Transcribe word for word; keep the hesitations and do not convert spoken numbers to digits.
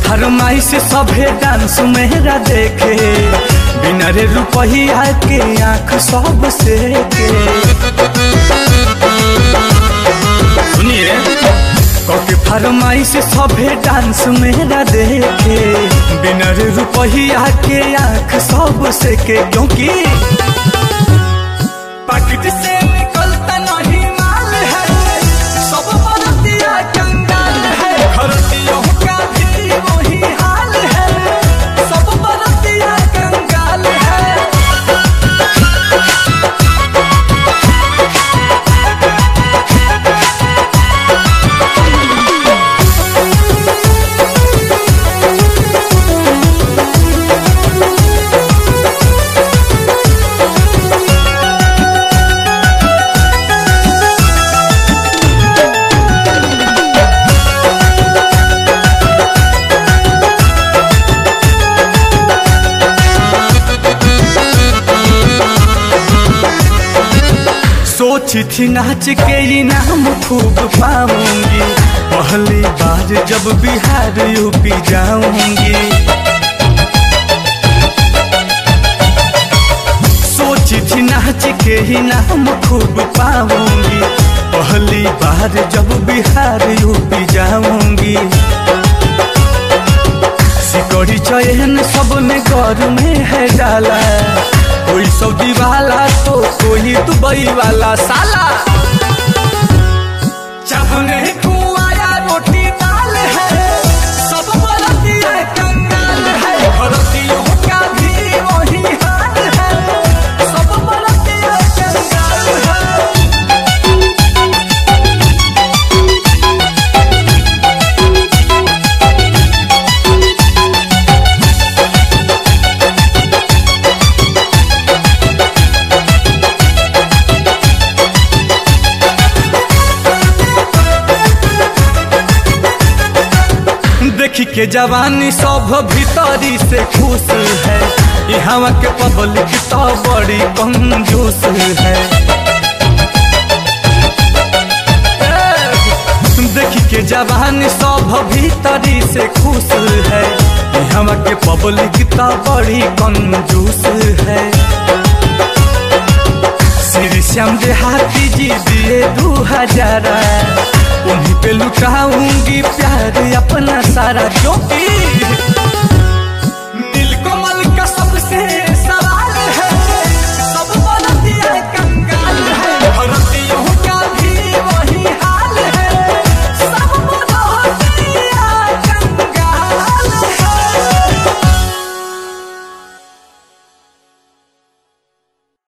फरमाई से सभे डांस मेरा देखे, बिना रे रुपहिया के आँख सब से के। सुनिए कके फरमाई से सभे डांस मेरा देखे, बिना रे रुपहिया के आँख सब से के। क्योंकि पाकिट से निकलता नहीं माल है, सब बरतिया कंगाल है। घरतियों का भी वही हाल है, सब बरतिया कंगाल है। सोची थी नाच के इनाम खूब पाऊंगी, पहली बार जब बिहार यूपी जाऊंगी। सोची थी नाच के इनाम खूब पाऊंगी, पहली बार जब बिहार यूपी जाऊंगी। सिकड़ी चयन सबने गौर में है डाला, कोई सऊदी वाला तो कोई दुबई वाला साला। चावने कुआया रोटी दाल है, सब बरतिया कंगाल है। भरतियों का भी वही हाल है, सब बरतिया कंगाल है। देखी के जवानी सब भीतरी से खुश है, यहाँ के पब्लिक तो बड़ी कंजूस है। देखी के जवानी सब भीतरी से खुश है, यहाँ के पब्लिक तो बड़ी कंजूस है। श्री श्याम देहाती जी दिए दो हजार, उन्हीं पे लुटाऊंगी प्यार अपना सारा। क्योंकि